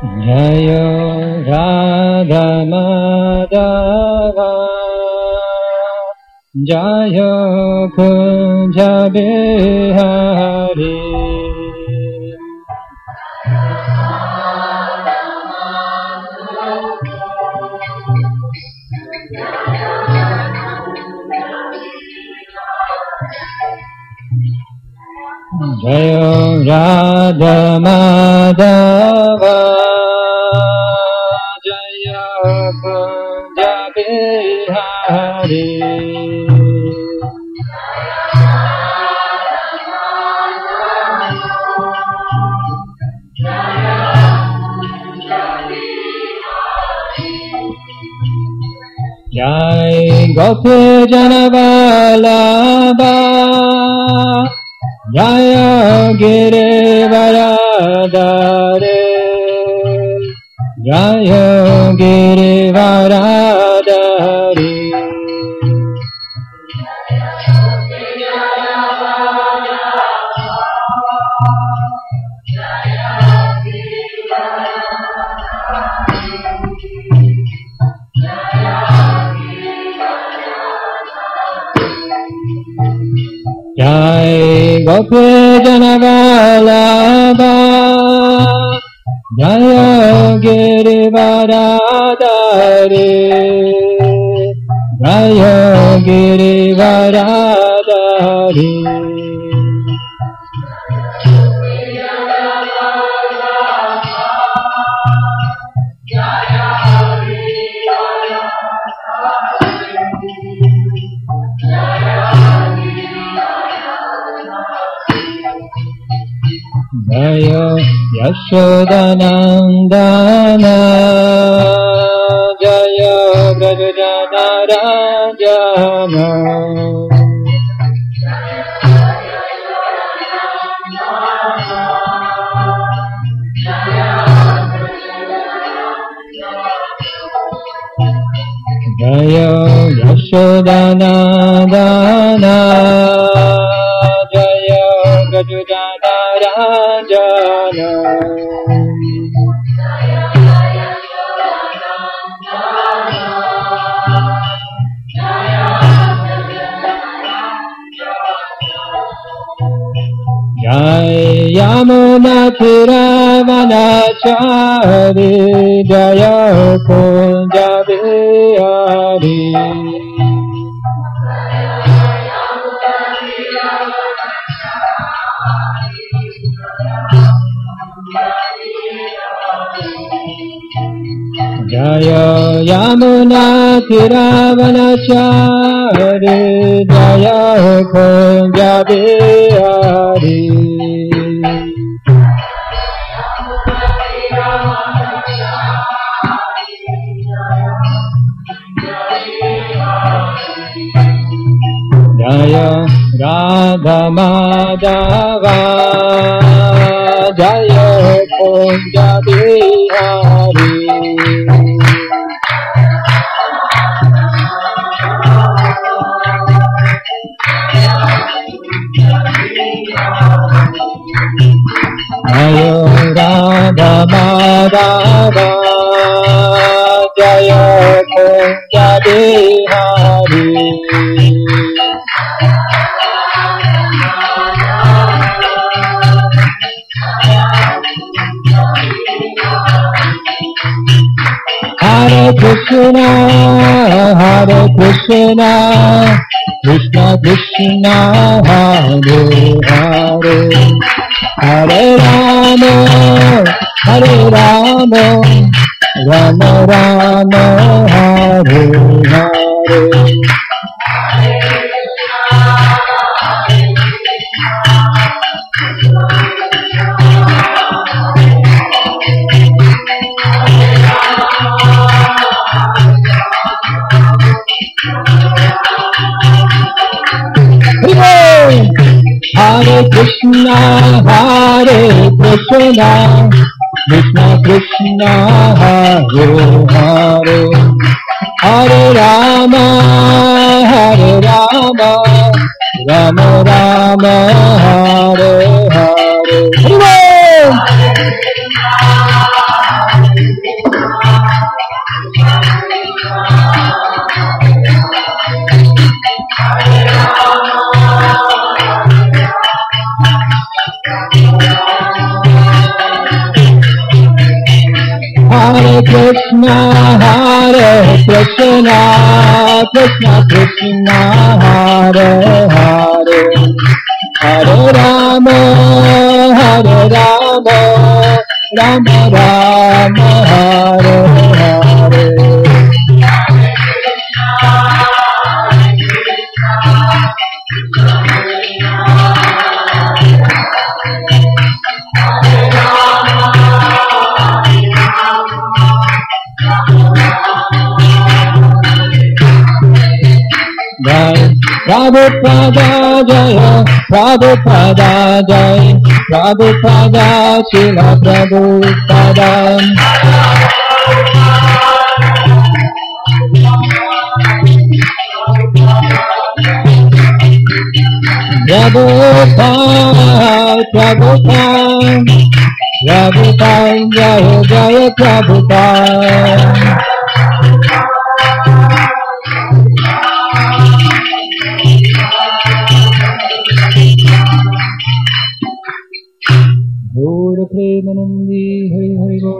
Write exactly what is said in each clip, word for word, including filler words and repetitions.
Jaya Radha Madhava Jaya Kunja Bihari Jaya Radha Madhava Jaya Kunja Bihari Jai Gopi Janavalabha Jaya Girivaradhare Jaya Girivaradhare Jai Gopi Janavalabha Jaya Girivaradhare Jaya Girivaradhare Jaya Yashodanandana Jaya Brajajana Rajana Jaya Yashodanandana Jaya Brajajana Rajana Jai Yamuna Thiravanachari Jaya Kunja Bihari Jaya Yamuna Thiravanachari Jaya Kunja Bihari Jaya Radha Madhava Jaya Kunja Bihari Jaya Radha Madhava Jaya Kunja Bihari Hare Krishna, Hare Krishna, Krishna Krishna, Hare Hare, Hare Rama, Hare Rama, Rama Rama, Hare Hare. Hare Krishna, Hare Krishna, Krishna Krishna, Hare Hare, Hare Rama, Hare Rama, Rama Rama, Hare Hare. Hare Hare Krishna, Hare Krishna, Krishna Krishna, Hare Hare, Hare Rama, Hare Rama, Rama Rama, Hare Hare. Jai Prabhupada Jaya, Prabhupada Jai, Prabhupada Srila Prabhupada. Prabhupada, Prabhupada, Prabhupada Jaya Jaya Prabhupada. Gaura Premanandi Hari Hari Bol.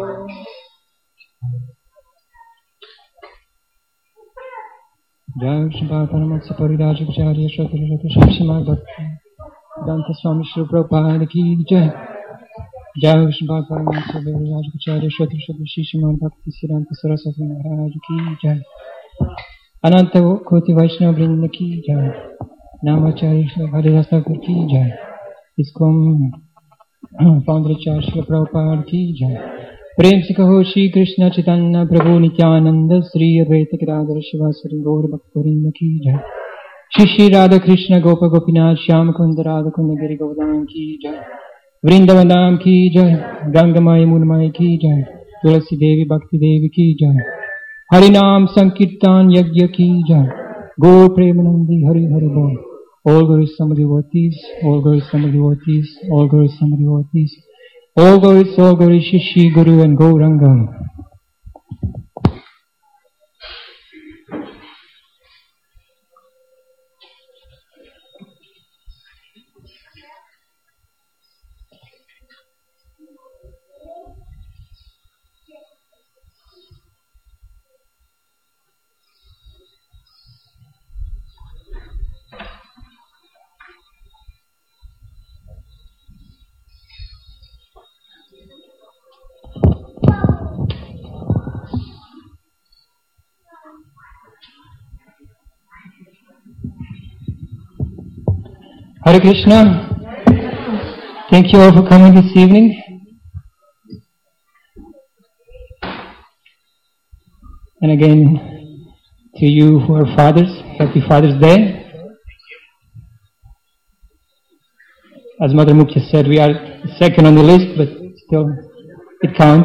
Jai Shri Paramatma Paridhaja Acharya Shri Shri Shri Bhakti Danta Swami Shri Prabhupada Ki Jai. Jai Shri Paramatma Paridhaja Acharya Shri Shri Shri Bhakti Siddhanta Saraswati Maharaj Ki Jai. Ananta Koti Vaishnava Vrinda Ki Jai. Namacharya Shri Haridas Thakur Ki Jai. ISKCON Founder Acharya Shri Prabhupada Ki Jai. Prem se kaho Shri Krishna Chaitanya Prabhu Nityananda Sri Advaita Gadadhar Shivasari Gaur Bhaktarinda Ki Jai. Shri Shri Radha Krishna Gopa Gopinath Shyam Kunda Radha Kunda Giri Govardhan Ki Jai. Vrindavan Ki Jai. Gangamai Munmai Ki Jai. Tulasi Devi Bhakti Devi Ki Jai. Harinam Sankirtan Yagya Ki Jai. Gaur Premanandi Hari Hari Bol. All glories Samadhivatis, all glories Samadhivatis, all glories Samadhivatis. All glories, all glories, Shishi, Guru and Gauranga. Hare Krishna. Thank you all for coming this evening. And again, to you who are fathers, happy Father's Day. As Mother Mukhya said, we are second on the list, but still, it counts.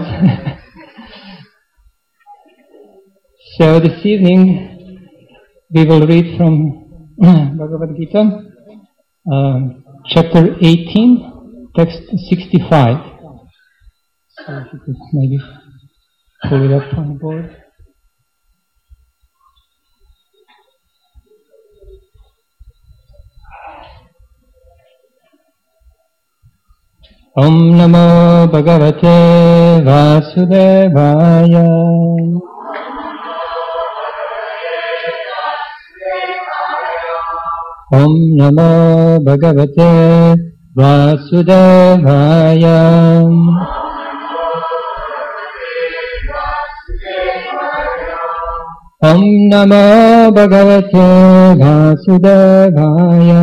So this evening, we will read from Bhagavad Gita. Uh, chapter eighteen, text sixty-five. So if you could maybe pull it up on the board. Om Namo Bhagavate Vasudevaya. Om Namo Bhagavate Vasudevaya. Om Namo Bhagavate Vasudevaya.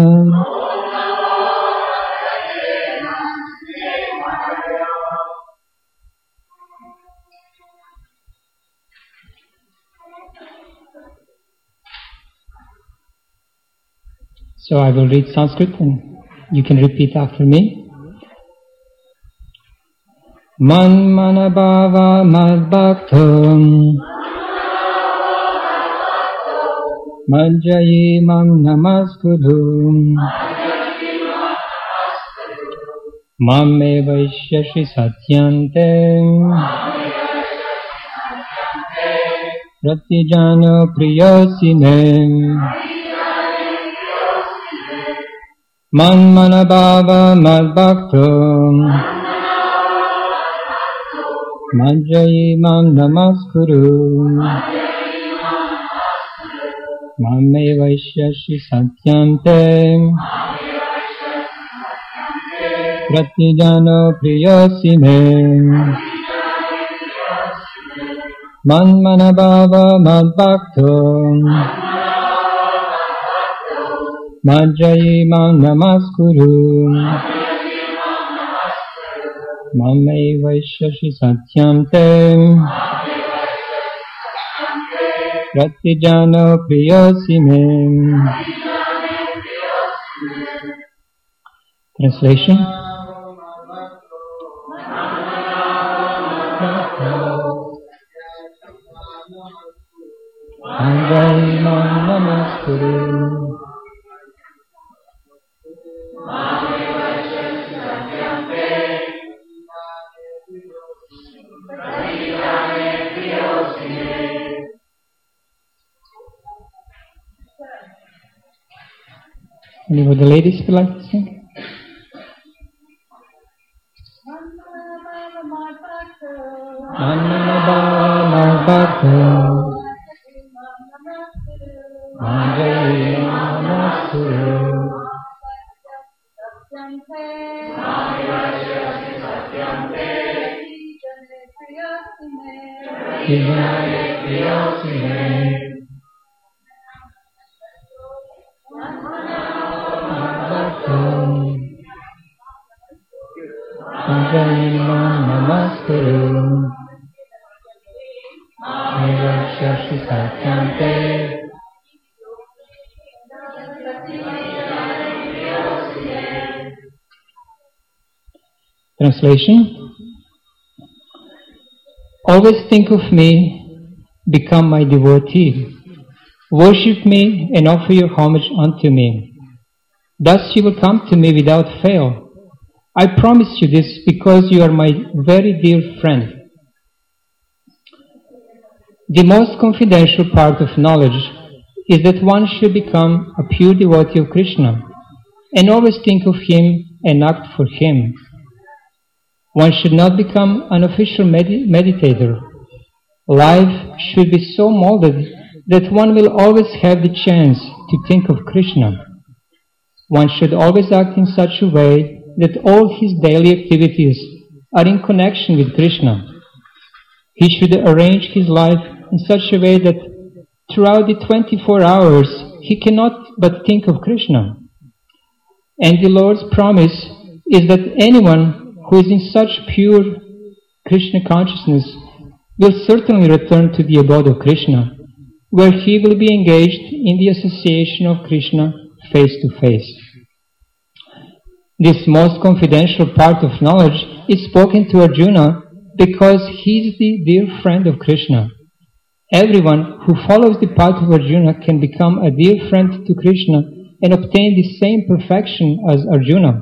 So I will read Sanskrit and you can repeat after me. Man manabhava madbhaktam Majjayi mam namaskudhum Mamme vaishyashi satyante Pratyajano priyasine Man manabhava madbhaktam Manjayi mam namaskuru. Mame vaishyashi satyante. Pratijano priyasi me. Man manabhava mad bhakto. Manjayi mam namaskuru. Mame vaishyashi satyante. Pratijano priyasi me. Translation. Manjayi mam namaskuru. Any of the ladies would like to sing? Manmanabhava Marbhakto. Manjayi Namaskuru. Ijane priyasime. Manjayi Namaskuru. Vaishyashi satyante. Translation. Always think of me, become my devotee. Worship me and offer your homage unto me. Thus you will come to me without fail. I promise you this because you are my very dear friend. The most confidential part of knowledge is that one should become a pure devotee of Krishna and always think of him and act for him. One should not become an official med- meditator. Life should be so molded that one will always have the chance to think of Krishna. One should always act in such a way that all his daily activities are in connection with Krishna. He should arrange his life in such a way that throughout the twenty-four hours he cannot but think of Krishna. And the Lord's promise is that anyone who is in such pure Krishna consciousness will certainly return to the abode of Krishna, where he will be engaged in the association of Krishna face to face. This most confidential part of knowledge is spoken to Arjuna because he is the dear friend of Krishna. Everyone who follows the path of Arjuna can become a dear friend to Krishna and obtain the same perfection as Arjuna.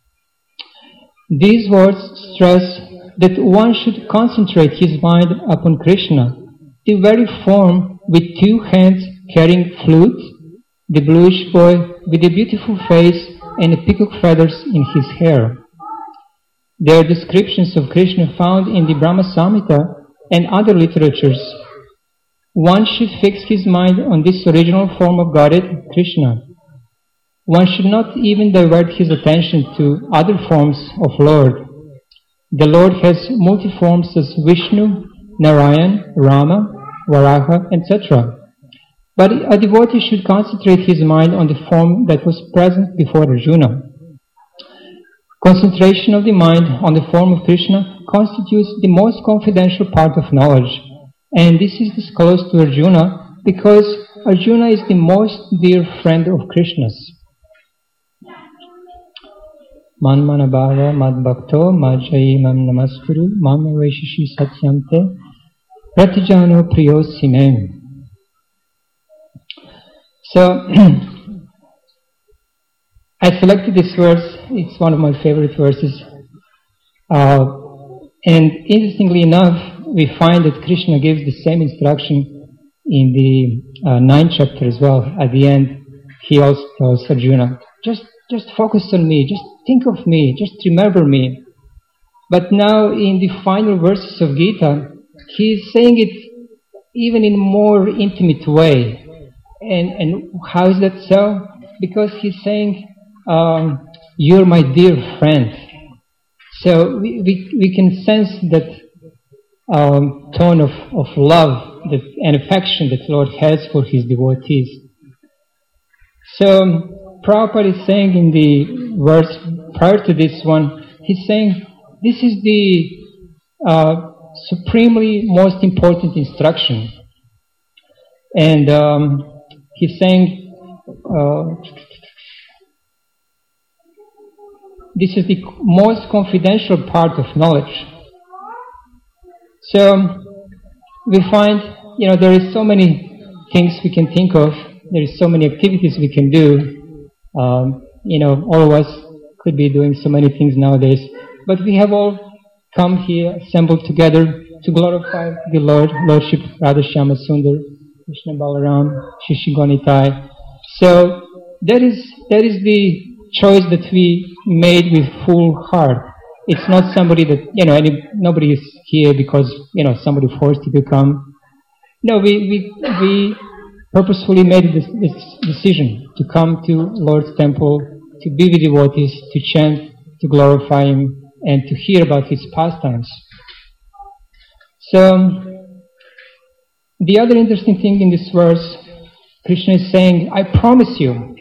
These words stress that one should concentrate his mind upon Krishna, the very form with two hands carrying flute, the bluish boy with a beautiful face and peacock feathers in his hair. There are descriptions of Krishna found in the Brahma Samhita and other literatures. One should fix his mind on this original form of Godhead, Krishna. One should not even divert his attention to other forms of Lord. The Lord has multi-forms as Vishnu, Narayan, Rama, Varaha, et cetera. But a devotee should concentrate his mind on the form that was present before Arjuna. Concentration of the mind on the form of Krishna constitutes the most confidential part of knowledge, and this is disclosed to Arjuna because Arjuna is the most dear friend of Krishna's. Man manabhava mad bhakto majjayi mam namaskuru mame vaishyashi satyante pratijano priyosi me. So, I selected this verse. It's one of my favorite verses. Uh, and interestingly enough, we find that Krishna gives the same instruction in the uh, ninth chapter as well. At the end, he also tells Arjuna, just, just focus on me, just think of me, just remember me. But now in the final verses of Gita, he's saying it even in a more intimate way. And, and how is that so? Because he's saying, um, you're my dear friend. So we, we, we can sense that um, tone of, of love that, and affection that Lord has for his devotees. So Prabhupada is saying in the verse prior to this one, he's saying this is the uh, supremely most important instruction. And um, he's saying uh, this is the most confidential part of knowledge. So we find, you know, there is so many things we can think of. There is so many activities we can do. Um, you know, all of us could be doing so many things nowadays. But we have all come here, assembled together to glorify the Lord, Lordship Radha Shyama Sundar, Krishna Balaram, Shishi Gonitai. So that is that is the choice that we made with full heart. It's not somebody that, you know, any, nobody is here because, you know, somebody forced you to come. No, we we we purposefully made this, this decision to come to Lord's temple, to be with devotees, to chant, to glorify Him, and to hear about His pastimes. So, the other interesting thing in this verse, Krishna is saying, I promise you.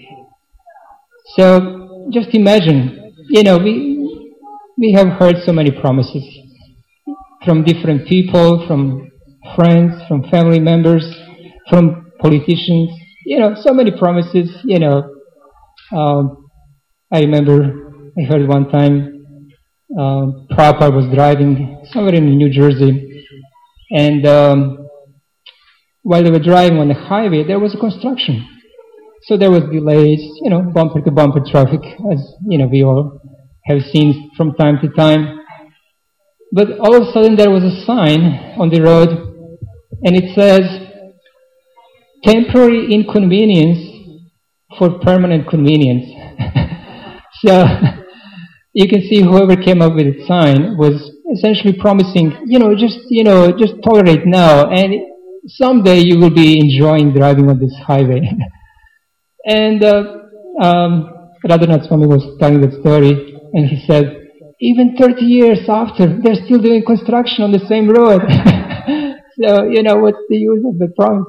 So, just imagine, you know, we we have heard so many promises from different people, from friends, from family members, from politicians, you know, so many promises, you know. Um, I remember I heard one time uh, Prabhupada was driving somewhere in New Jersey, and um, while they were driving on the highway, there was a construction. So there was delays, you know, bumper-to-bumper traffic, as, you know, we all have seen from time to time. But all of a sudden there was a sign on the road, and it says, temporary inconvenience for permanent convenience. So you can see whoever came up with the sign was essentially promising, you know, just, you know, just tolerate now, and someday you will be enjoying driving on this highway. And uh, um, Radhanath Swami was telling that story, and he said, even thirty years after, they're still doing construction on the same road. So, you know, what's the use of the promise?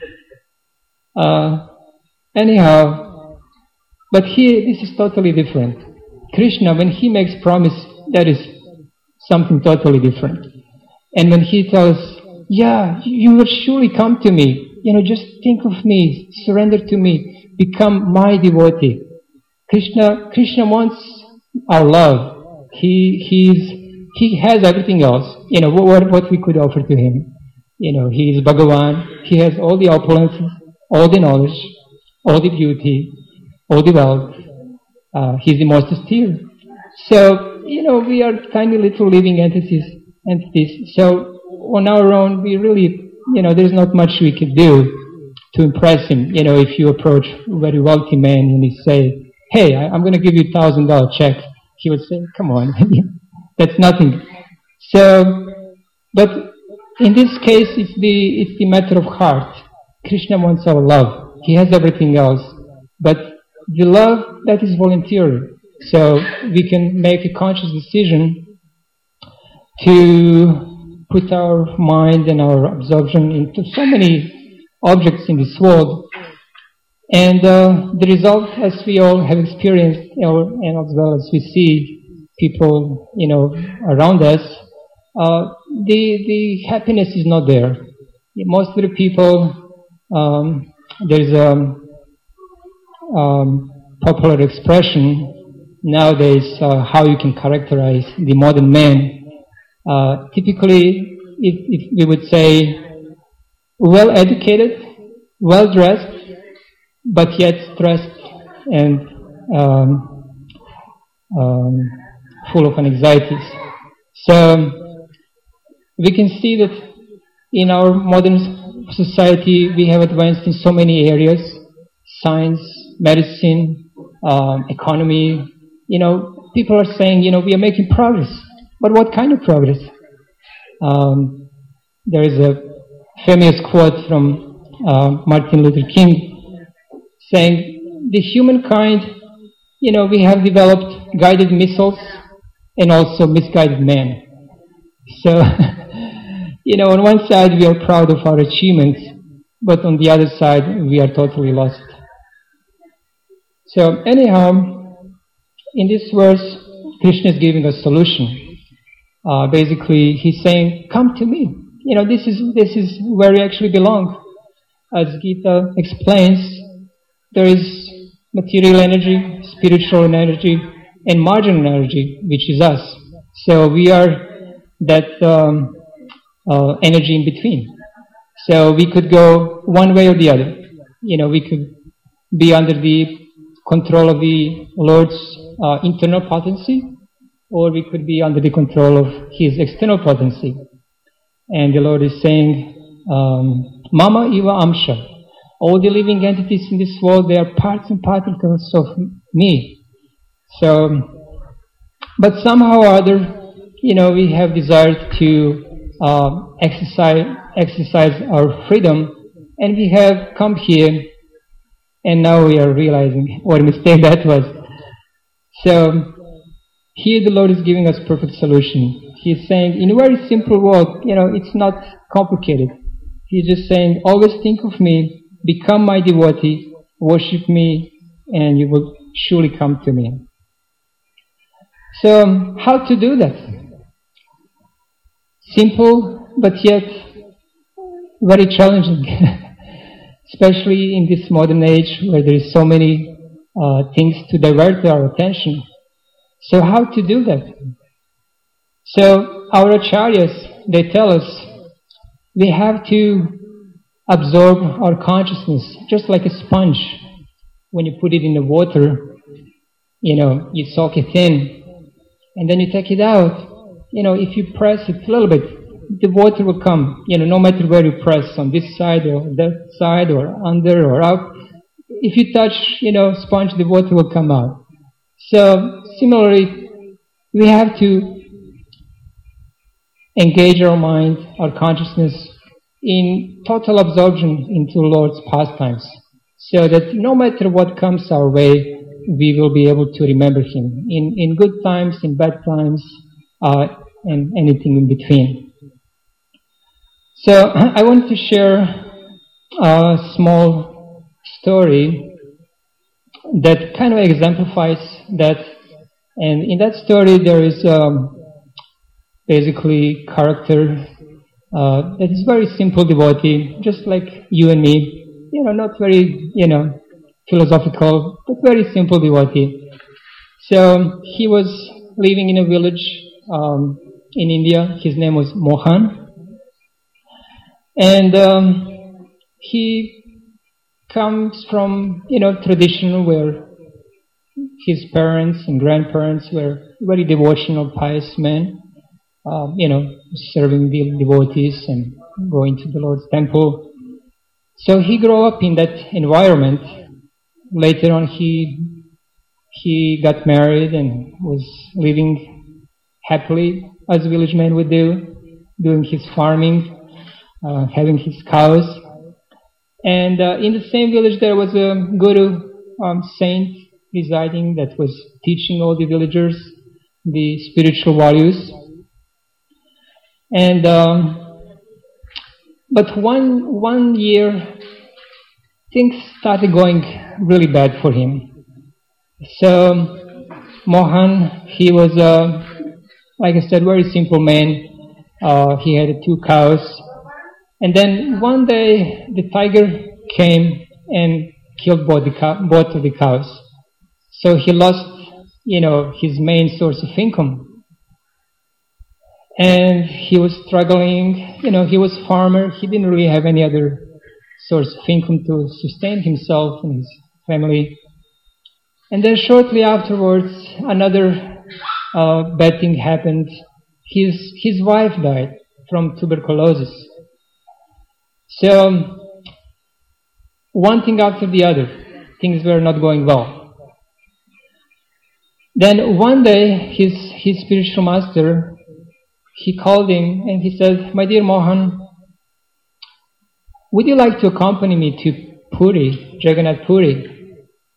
Uh, anyhow, but here, this is totally different. Krishna, when he makes promise, that is something totally different. And when he tells, yeah, you will surely come to me, you know, just think of me, surrender to me, become my devotee. Krishna, Krishna wants our love. He, he's, he has everything else. You know, what, what we could offer to him. You know, he is Bhagavan. He has all the opulences, all the knowledge, all the beauty, all the wealth. Uh, he's the most austere. So, you know, we are tiny little living entities, entities. So, on our own, we really, you know, there's not much we can do to impress him. You know, if you approach a very wealthy man and you say, hey, I, I'm going to give you a thousand dollar check, he would say, come on, that's nothing. So, but in this case, it's the, it's the matter of heart. Krishna wants our love. He has everything else. But the love, that is voluntary. So we can make a conscious decision to put our mind and our absorption into so many objects in this world. And uh, the result, as we all have experienced, you know, and as well as we see people, you know, around us, uh, the the happiness is not there. Most of the people, um, there's a um, popular expression nowadays, uh, how you can characterize the modern man. Uh, typically, if, if we would say, well-educated, well-dressed, but yet stressed and um, um, full of anxieties. So we can see that in our modern society we have advanced in so many areas: science, medicine, um, economy. You know, people are saying, you know, we are making progress. But what kind of progress? Um, there is a famous quote from uh, Martin Luther King saying, the humankind, you know, we have developed guided missiles and also misguided men. So, you know, on one side we are proud of our achievements, but on the other side we are totally lost. So anyhow, in this verse, Krishna is giving a solution. Uh, basically, he's saying, come to me. You know, this is this is where you actually belong. As Gita explains, there is material energy, spiritual energy, and marginal energy, which is us. So we are that um, uh, energy in between. So we could go one way or the other. You know, we could be under the control of the Lord's uh, internal potency, or we could be under the control of His external potency. And the Lord is saying, um, Mama Iva Amsha. All the living entities in this world, they are parts and particles of me. So, but somehow or other, you know, we have desired to uh, exercise exercise our freedom, and we have come here, and now we are realizing what a mistake that was. So, here the Lord is giving us perfect solution. He is saying, in a very simple word, you know, it's not complicated. He is just saying, always think of me, become my devotee, worship me, and you will surely come to me. So, how to do that? Simple, but yet very challenging. Especially in this modern age where there is so many uh, things to divert our attention. So how to do that? So our acharyas, they tell us we have to absorb our consciousness just like a sponge. When you put it in the water, you know, you soak it in, and then you take it out. You know, if you press it a little bit, the water will come, you know, no matter where you press, on this side or that side or under or up. If you touch, you know, sponge, the water will come out. So, similarly, we have to engage our mind, our consciousness in total absorption into Lord's pastimes, so that no matter what comes our way, we will be able to remember Him in, in good times, in bad times, uh, and anything in between. So I want to share a small story that kind of exemplifies that. And in that story there is um, basically character uh, that is very simple devotee, just like you and me. You know, not very, you know, philosophical, but very simple devotee. So he was living in a village um, in India. His name was Mohan. And um, he comes from, you know, tradition where his parents and grandparents were very devotional, pious men, uh, you know, serving the devotees and going to the Lord's temple. So he grew up in that environment. Later on, he he got married and was living happily, as village men would do, doing his farming, uh, having his cows. And uh, in the same village there was a guru, um, saint, residing that was teaching all the villagers the spiritual values. And um, but one one year things started going really bad for him. So Mohan, he was a, like I said, very simple man. Uh, he had two cows, and then one day the tiger came and killed both the cow, both of the cows. So he lost, you know, his main source of income. And he was struggling, you know, he was a farmer, he didn't really have any other source of income to sustain himself and his family. And then shortly afterwards, another uh, bad thing happened. His, his wife died from tuberculosis. So, one thing after the other, things were not going well. Then one day, his his spiritual master he called him and he said, "My dear Mohan, would you like to accompany me to Puri, Jagannath Puri?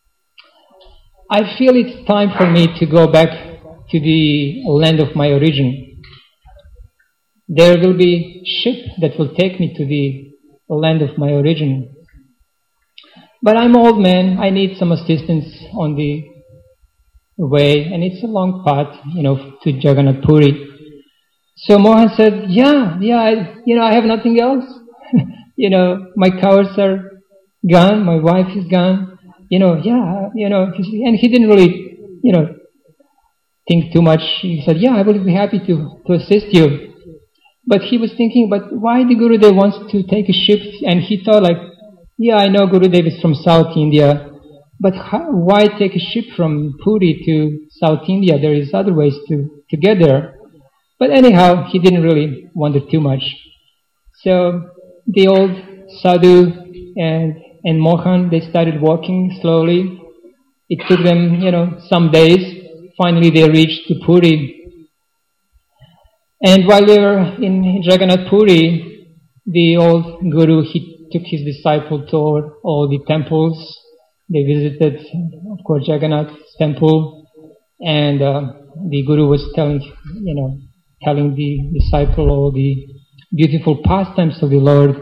I feel it's time for me to go back to the land of my origin. There will be a ship that will take me to the land of my origin. But I'm old man, I need some assistance on the way, and it's a long path, you know, to Jagannath Puri." So Mohan said, yeah, yeah, I, you know, I have nothing else. You know, my cows are gone, my wife is gone, you know, yeah, you know, and he didn't really, you know, think too much. He said, yeah, I will be happy to, to assist you. But he was thinking, but why the Gurudev wants to take a ship? And he thought like, yeah, I know Gurudev is from South India, but how, why take a ship from Puri to South India? There is other ways to, to get there. But anyhow, he didn't really wonder too much. So the old sadhu and, and Mohan, they started walking slowly. It took them, you know, some days. Finally, they reached to Puri. And while they were in Jagannath Puri, the old guru, he took his disciple to all the temples. They visited, of course, Jagannath's temple. And uh, the guru was telling, you know, telling the disciple all the beautiful pastimes of the Lord.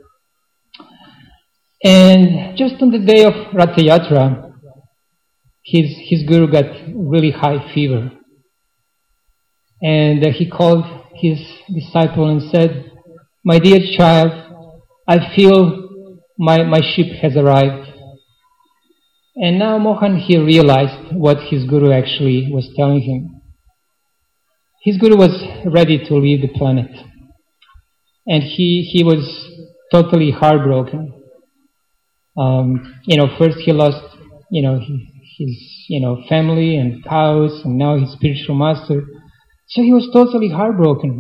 And just on the day of Ratha Yatra, his, his guru got really high fever. And uh, he called his disciple and said, "My dear child, I feel my, my ship has arrived." And now Mohan, he realized what his guru actually was telling him. His guru was ready to leave the planet. And he, he was totally heartbroken. Um, you know, first he lost, you know, his, you know, family and cows, and now his spiritual master. So he was totally heartbroken.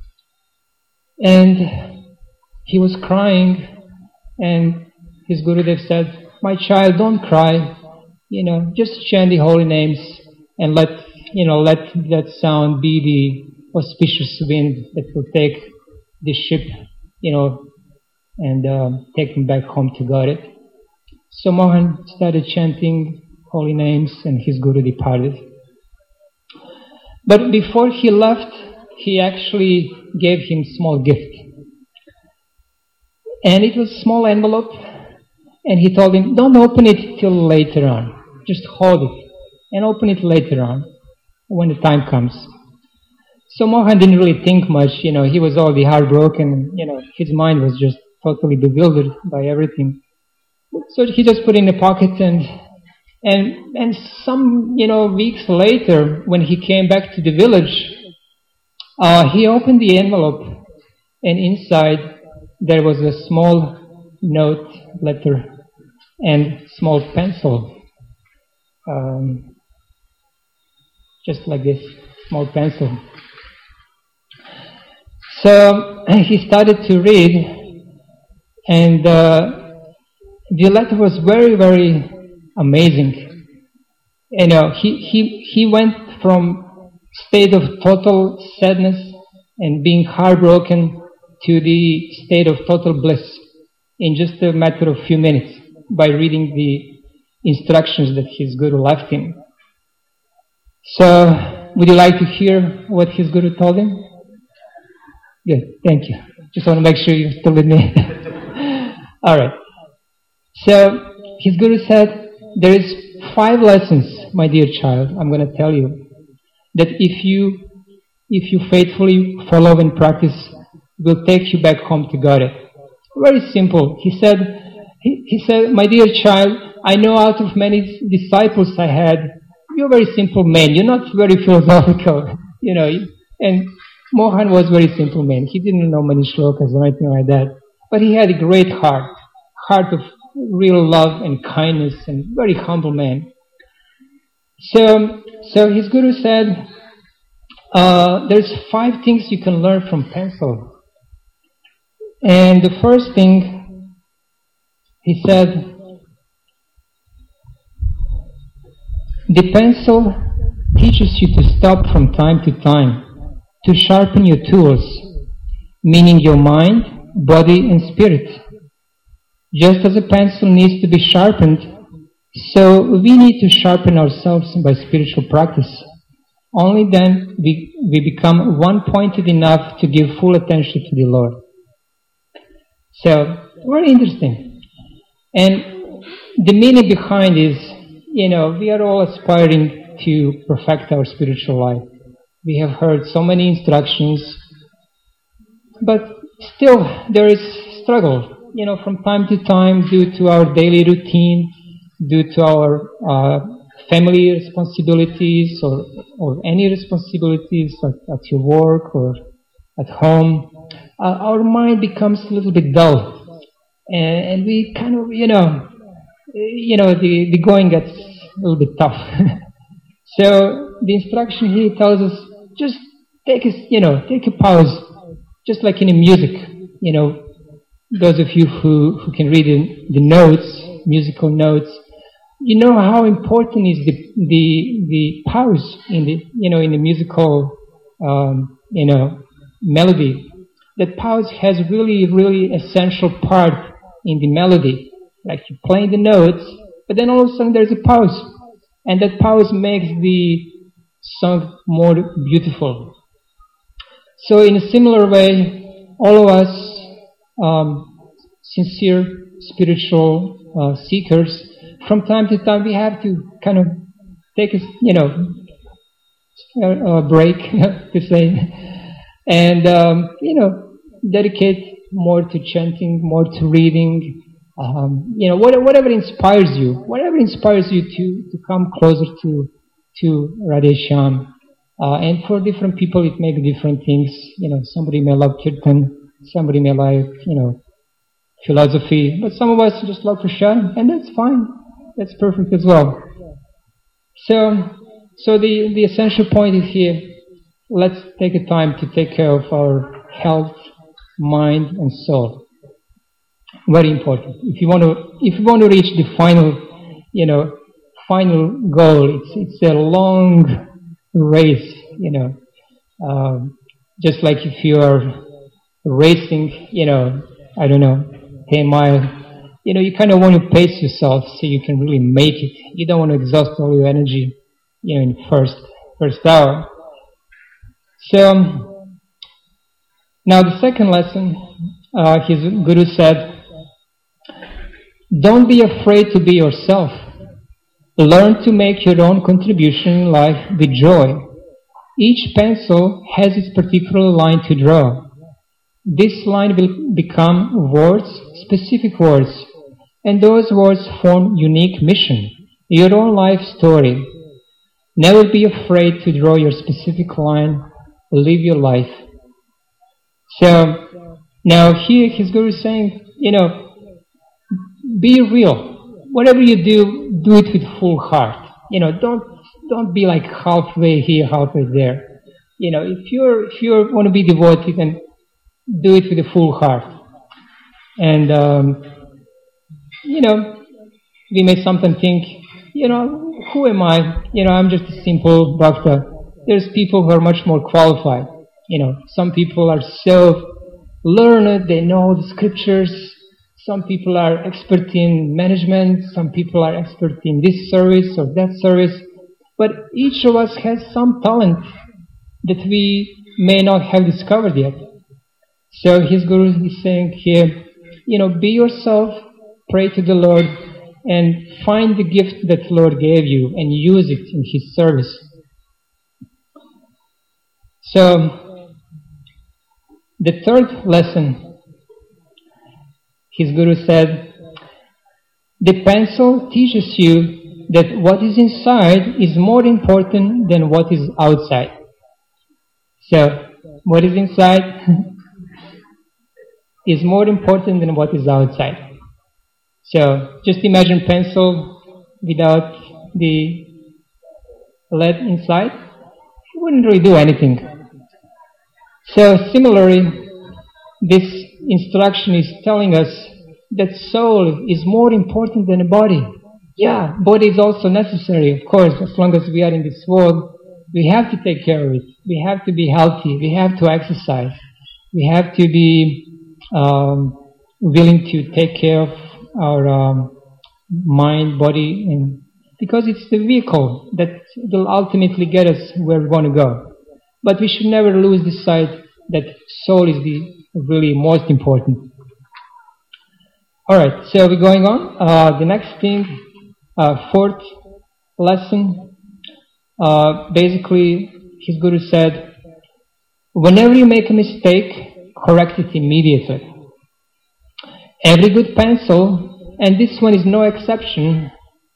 And he was crying, and his Gurudev said, "My child, don't cry. You know, just chant the holy names and let, you know, let that sound be the auspicious wind that will take the ship, you know, and uh, take him back home to God." So Mohan started chanting holy names, and his Guru departed. But before he left, he actually gave him small gift. And it was a small envelope, and he told him, "Don't open it till later on. Just hold it and open it later on when the time comes." So Mohan didn't really think much, you know, he was already heartbroken, you know, his mind was just totally bewildered by everything. So he just put it in the pocket, and and and some, you know, weeks later, when he came back to the village, uh, he opened the envelope, and inside there was a small note, letter, and small pencil. Um, just like this, small pencil. So he started to read, and uh, the letter was very, very amazing. You know, he, he, he went from state of total sadness and being heartbroken to the state of total bliss in just a matter of few minutes by reading the instructions that his guru left him. So, would you like to hear what his guru told him? Good, thank you. Just want to make sure you're still with me. All right. So, his guru said, there is five lessons, my dear child, I'm going to tell you, that if you if you faithfully follow and practice, will take you back home to God. Very simple. He said, he, he said, "My dear child, I know out of many disciples I had, you're a very simple man. You're not very philosophical, you know." And Mohan was a very simple man. He didn't know many shlokas or anything like that. But he had a great heart, heart of real love and kindness, and very humble man. So, so his guru said, uh, there's five things you can learn from pencil. And the first thing, he said, the pencil teaches you to stop from time to time to sharpen your tools, meaning your mind, body, and spirit. Just as a pencil needs to be sharpened, so we need to sharpen ourselves by spiritual practice. Only then we, we become one-pointed enough to give full attention to the Lord. So, very interesting. And the meaning behind is, you know, we are all aspiring to perfect our spiritual life. We have heard so many instructions, but still there is struggle, you know, from time to time due to our daily routine, due to our uh, family responsibilities or, or any responsibilities at, at your work or at home. Uh, our mind becomes a little bit dull, and, and we kind of, you know, you know, the, the going gets a little bit tough. So the instruction here tells us just take a, you know, take a pause, just like in a music. You know, those of you who, who can read the, the notes, musical notes, you know how important is the the the pause in the you know in the musical um, you know melody. That pause has really really essential part in the melody. Like you play the notes, but then all of a sudden there's a pause, and that pause makes the song more beautiful. So in a similar way, all of us um, sincere spiritual uh, seekers, from time to time we have to kind of take a you know a, a break to say, and um, you know dedicate more to chanting, more to reading. Um, you know, whatever inspires you, whatever inspires you to, to come closer to to Radhesham. Uh, and for different people, it may be different things. You know, somebody may love kirtan, somebody may like, you know, philosophy, but some of us just love Krishna, and that's fine. That's perfect as well. So, so the the essential point is here: let's take a time to take care of our health, mind, and soul. Very important. If you want to, if you want to reach the final, you know, final goal, it's it's a long race. You know, um, just like if you are racing, you know, I don't know, ten miles. You know, you kind of want to pace yourself so you can really make it. You don't want to exhaust all your energy, you know, in the first first hour. So um, now the second lesson, uh, his guru said, don't be afraid to be yourself. Learn to make your own contribution in life with joy. Each pencil has its particular line to draw. This line will become words, specific words, and those words form unique mission, your own life story. Never be afraid to draw your specific line, live your life. So, now here his guru is saying, you know, be real. Whatever you do, do it with full heart. You know, don't don't be like halfway here, halfway there. You know, if you're if you want to be devoted, then do it with a full heart. And um, you know, we may sometimes think, you know, who am I? You know, I'm just a simple bhakta. There's people who are much more qualified. You know, some people are so learned, they know the scriptures. Some people are expert in management, some people are expert in this service or that service, but each of us has some talent that we may not have discovered yet. So his guru is saying here, you know, be yourself, pray to the Lord, and find the gift that the Lord gave you and use it in His service. So, the third lesson, his guru said, the pencil teaches you that what is inside is more important than what is outside. So, what is inside is more important than what is outside. So, just imagine pencil without the lead inside. It wouldn't really do anything. So, similarly, this instruction is telling us that soul is more important than a body. Yeah, body is also necessary, of course, as long as we are in this world. we have to take care of it. We have to be healthy. We have to exercise. We have to be um, willing to take care of our um, mind, body, and because it's the vehicle that will ultimately get us where we want to go. But we should never lose the sight that soul is the really most important. All right, so we're going on. Uh, the next thing, uh, fourth lesson. Uh, basically, his guru said, whenever you make a mistake, correct it immediately. Every good pencil, and this one is no exception,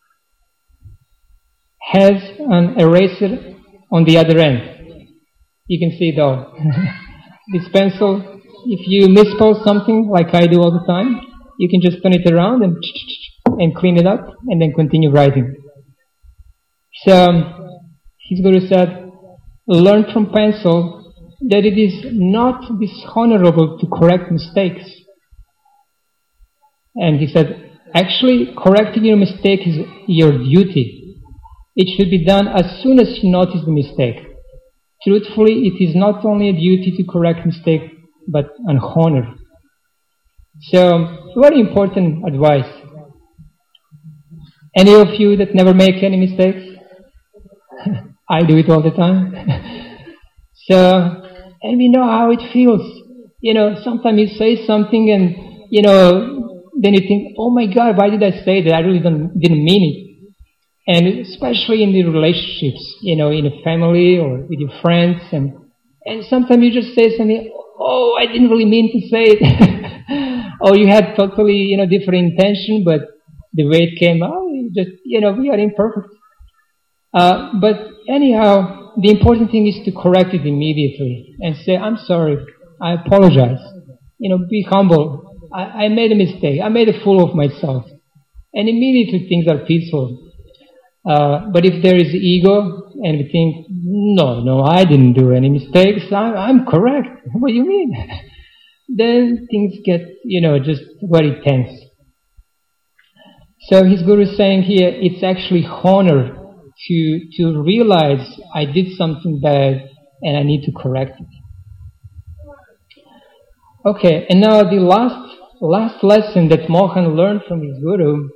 has an eraser on the other end. You can see it all. This pencil, if you misspell something like I do all the time, you can just turn it around and and clean it up and then continue writing. So his guru said, learn from pencil that it is not dishonorable to correct mistakes. And he said, actually, correcting your mistake is your duty. It should be done as soon as you notice the mistake. Truthfully, it is not only a duty to correct mistake, but an honor. So, very important advice. Any of you that never make any mistakes? I do it all the time. So, and we know how it feels. You know, sometimes you say something and, you know, then you think, oh my God, why did I say that? I really don't, didn't mean it. And especially in the relationships, you know, in a family or with your friends. And, and sometimes you just say something, oh, I didn't really mean to say it. Or you had totally, you know, different intention, but the way it came out, you just, you know, we are imperfect. Uh, but anyhow, the important thing is to correct it immediately and say, I'm sorry, I apologize. You know, be humble. I, I made a mistake. I made a fool of myself. And immediately things are peaceful. Uh, but if there is ego and we think, no, no, I didn't do any mistakes, I, I'm correct. What do you mean? Then things get, you know, just very tense. So his guru is saying here, it's actually honor to to realize I did something bad and I need to correct it. Okay, and now the last last lesson that Mohan learned from his guru,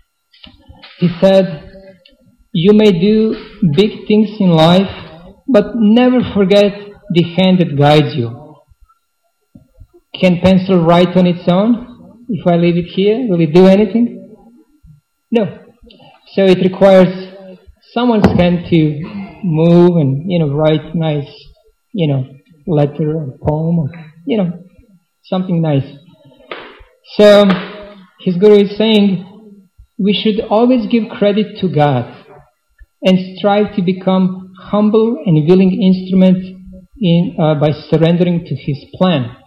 he said, you may do big things in life, but never forget the hand that guides you. Can pencil write on its own? If I leave it here, will it do anything? No. So it requires someone's hand to move and, you know, write nice, you know, letter or poem or, you know, something nice. So his guru is saying we should always give credit to God and strive to become humble and willing instrument in uh, by surrendering to His plan.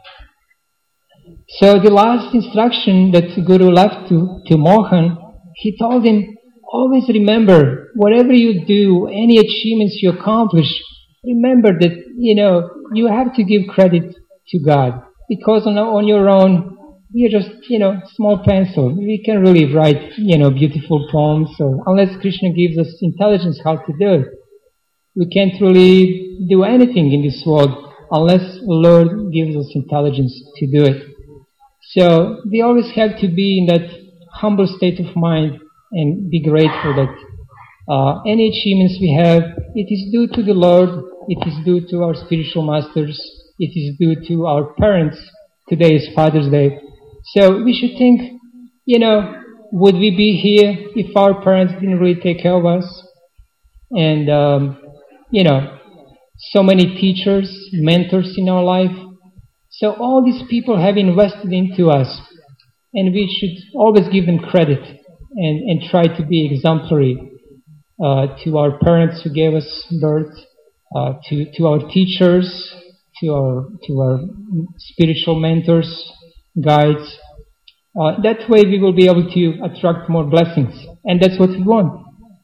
So the last instruction that the Guru left to, to Mohan, he told him, always remember, whatever you do, any achievements you accomplish, remember that, you know, you have to give credit to God. Because on, on your own, you're just, you know, small pencil. We can really write, you know, beautiful poems. So unless Krishna gives us intelligence how to do it, we can't really do anything in this world unless Lord gives us intelligence to do it. So we always have to be in that humble state of mind and be grateful that uh, any achievements we have, it is due to the Lord, it is due to our spiritual masters, it is due to our parents. Today is Father's Day. So we should think, you know, would we be here if our parents didn't really take care of us? And, um, you know, so many teachers, mentors in our life. So all these people have invested into us. And we should always give them credit and, and try to be exemplary uh, to our parents who gave us birth, uh, to, to our teachers, to our, to our spiritual mentors, guides. Uh, that way we will be able to attract more blessings. And that's what we want.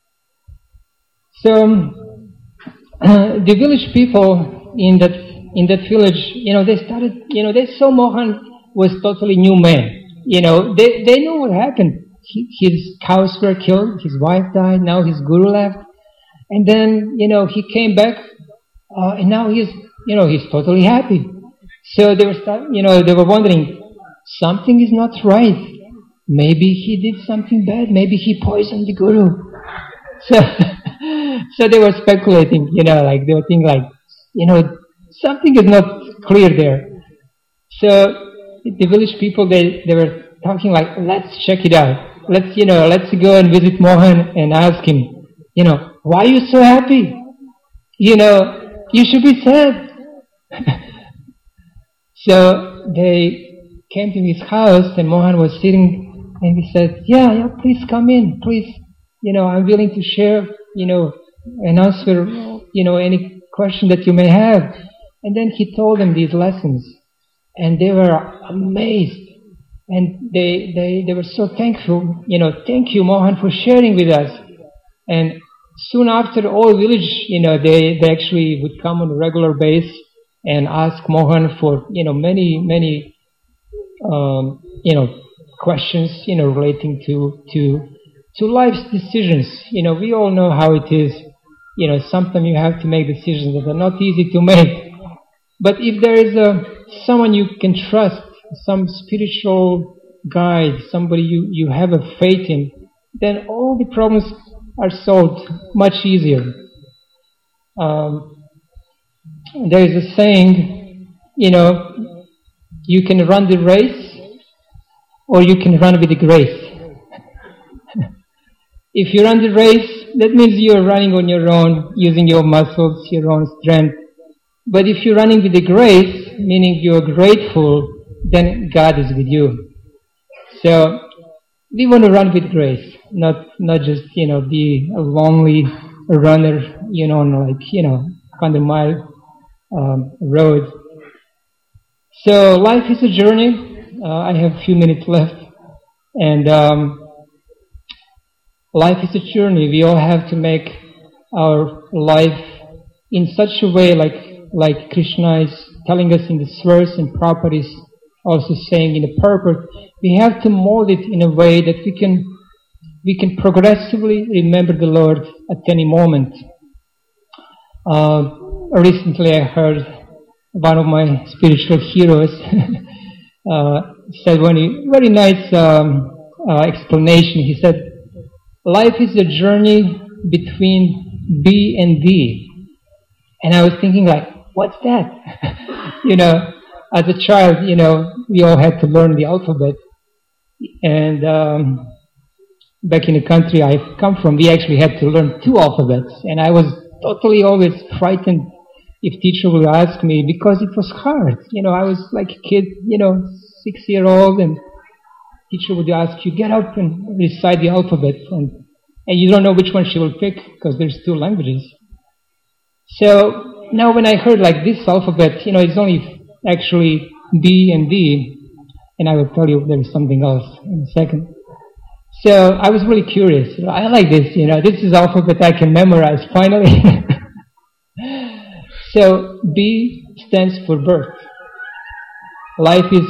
So, um, uh, the village people in that, in that village, you know, they started, you know, they saw Mohan was totally new man. You know, they, they knew what happened. He, his cows were killed, his wife died, now his guru left. And then, you know, he came back, uh, and now he's, you know, he's totally happy. So they were, start, you know, they were wondering, something is not right. Maybe he did something bad. Maybe he poisoned the guru. So, so they were speculating, you know, like they were thinking, like, you know, something is not clear there. So the village people, they they were talking like, let's check it out. Let's, you know, let's go and visit Mohan and ask him, you know, why are you so happy? You know, you should be sad. So they came to his house and Mohan was sitting and he said, yeah, yeah, please come in, please. You know, I'm willing to share, you know, and answer, you know, any question that you may have. And then he told them these lessons. And they were amazed. And they, they, they were so thankful. You know, thank you, Mohan, for sharing with us. And soon after, all village, you know, they, they actually would come on a regular basis and ask Mohan for, you know, many, many, um, you know, questions, you know, relating to, to, to life's decisions. You know, we all know how it is. You know, sometimes you have to make decisions that are not easy to make. But if there is a, someone you can trust, some spiritual guide, somebody you, you have a faith in, then all the problems are solved much easier. Um, there is a saying, you know, you can run the race or you can run with the grace. If you run the race, that means you are running on your own, using your muscles, your own strength. But if you're running with the grace, meaning you're grateful, then God is with you. So we want to run with grace, not not just, you know, be a lonely runner, you know, on like, you know, hundred mile um, road. So life is a journey. Uh, I have a few minutes left, and um, life is a journey. We all have to make our life in such a way, like like Krishna is telling us in this verse, and Prabhupada is also saying in the purport, we have to mold it in a way that we can we can progressively remember the Lord at any moment. Uh, recently I heard one of my spiritual heroes uh, said one very nice um, uh, explanation. He said, life is a journey between B and D. And I was thinking like, what's that? you know, as a child, you know, we all had to learn the alphabet. And um, back in the country I come from, we actually had to learn two alphabets. And I was totally always frightened if teacher would ask me, because it was hard. You know, I was like a kid, you know, six year old, and teacher would ask you, get up and recite the alphabet. And, and you don't know which one she will pick, because there's two languages. So now when I heard like this alphabet, you know, it's only actually B and D, and I will tell you there is something else in a second. So I was really curious. I like this, you know, this is alphabet I can memorize finally. So B stands for birth. Life is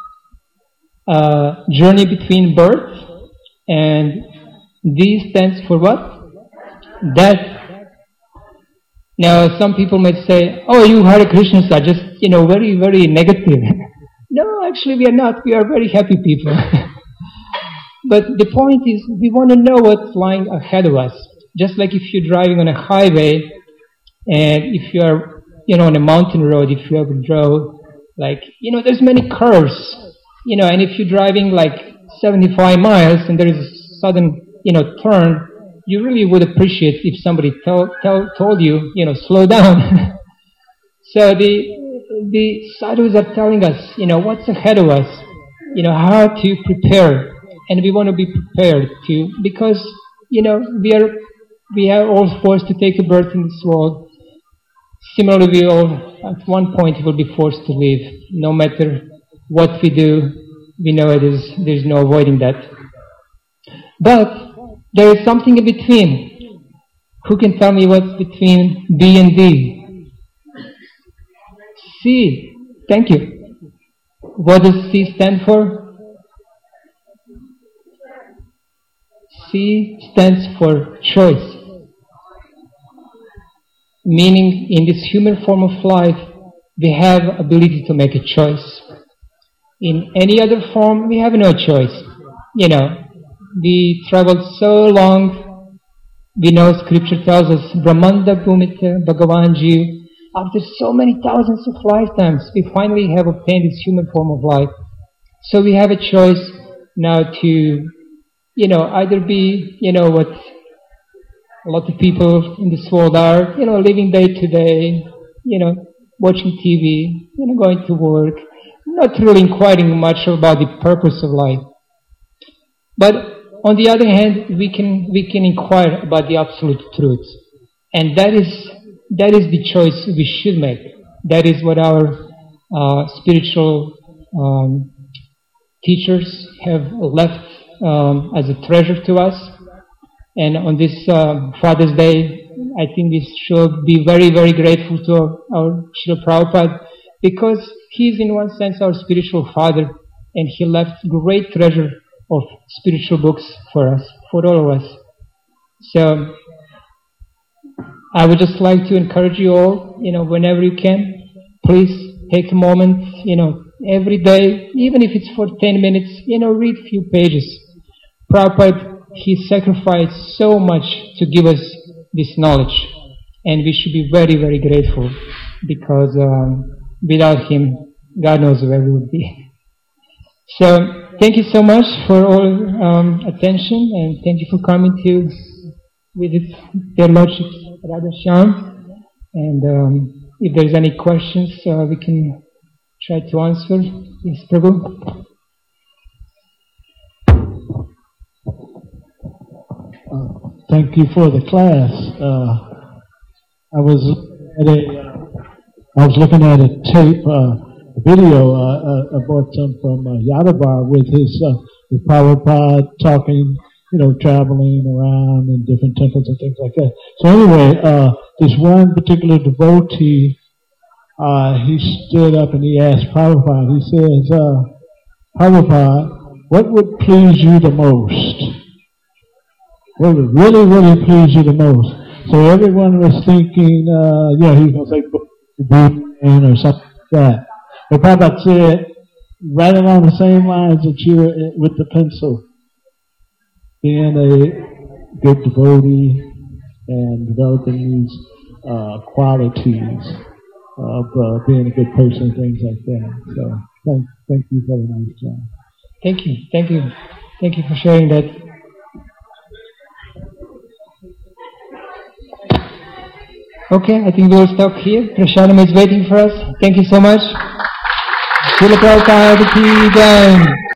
a journey between birth, and D stands for what? Death. Now, some people might say, oh, you Hare Krishnas are just, you know, very, very negative. No, actually we are not. We are very happy people. But the point is, we want to know what's lying ahead of us. Just like if you're driving on a highway, and if you are, you know, on a mountain road, if you ever drove, like, you know, there's many curves, you know, and if you're driving like seventy-five miles and there is a sudden, you know, turn, you really would appreciate if somebody tell, tell, told you, you know, slow down. So the the sadhus are telling us, you know, what's ahead of us, you know, how to prepare, and we want to be prepared to, because, you know, we are we are all forced to take a birth in this world. Similarly, we all at one point will be forced to leave. No matter what we do, we know it is there's no avoiding that. But there is something in between. Who can tell me what's between B and D? C. Thank you. What does C stand for? C stands for choice. Meaning, in this human form of life, we have ability to make a choice. In any other form, we have no choice. You know, we traveled so long. We know Scripture tells us, Brahmanda Bhumita Bhagavan Jiv. After so many thousands of lifetimes, we finally have obtained this human form of life. So we have a choice now to, you know, either be, you know, what a lot of people in this world are, you know, living day to day, you know, watching T V, you know, going to work, not really inquiring much about the purpose of life. But on the other hand, we can we can inquire about the absolute truth, and that is that is the choice we should make. That is what our uh, spiritual um, teachers have left um, as a treasure to us. And on this uh, Father's Day, I think we should be very, very grateful to our, our Srila Prabhupada, because he is in one sense our spiritual father, and he left great treasure of spiritual books for us, for all of us. So I would just like to encourage you all, you know, whenever you can, please take a moment, you know, every day, even if it's for ten minutes, you know, read a few pages. Prabhupada, he sacrificed so much to give us this knowledge, and we should be very, very grateful, because um, without him, God knows where we would be. So, thank you so much for all um, attention, and thank you for coming to visit their Lordship Radha Shyam. And um, if there's any questions, uh, we can try to answer. Yes, Prabhu. Uh, thank you for the class. Uh, I was at a, uh, I was looking at a tape, uh, video. Uh, uh, I bought some from uh, Yadavar with his uh, with Prabhupada talking, you know, traveling around in different temples and things like that. So anyway, uh, this one particular devotee, uh, he stood up and he asked Prabhupada. He says, uh, "Prabhupada, what would please you the most? What would really, really please you the most?" So everyone was thinking, uh, you know, he was going to say Buddhism or something like that. But Prabhupada said, right along the same lines that you were with the pencil, being a good devotee and developing these uh, qualities of uh, being a good person, things like that. So thank, thank you very much, John. Thank you, thank you, thank you for sharing that. Okay, I think we'll stop here. Prasadam is waiting for us. Thank you so much. Srila Prabhupada ki jai.